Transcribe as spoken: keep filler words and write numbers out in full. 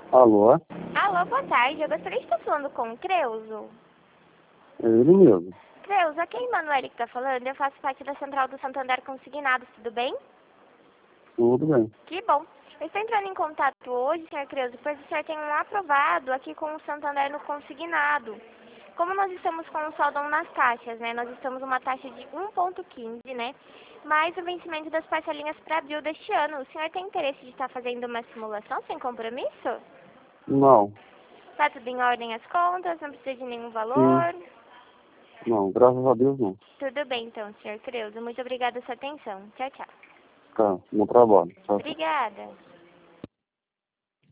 Alô? Alô, boa tarde. Eu gostaria de estar falando com o Creuzo. É ele mesmo. Creuzo, aqui é a Emanuele que está falando. Eu faço parte da Central do Santander Consignados, tudo bem? Tudo bem. Que bom. Eu estou entrando em contato hoje, senhor Creuzo, pois o senhor tem um aprovado aqui com o Santander no Consignado. Como nós estamos com o saldo nas taxas, né? Nós estamos uma taxa de um ponto quinze, né? Mais o vencimento das parcelinhas para abril deste ano. O senhor tem interesse de estar fazendo uma simulação sem compromisso? Não. Tá tudo em ordem as contas, não precisa de nenhum Sim. valor? Não, graças a Deus não. Tudo bem então, senhor Creuzo. Muito obrigada pela sua atenção. Tchau, tchau. Tá, no trabalho. Tchau, tchau. Obrigada.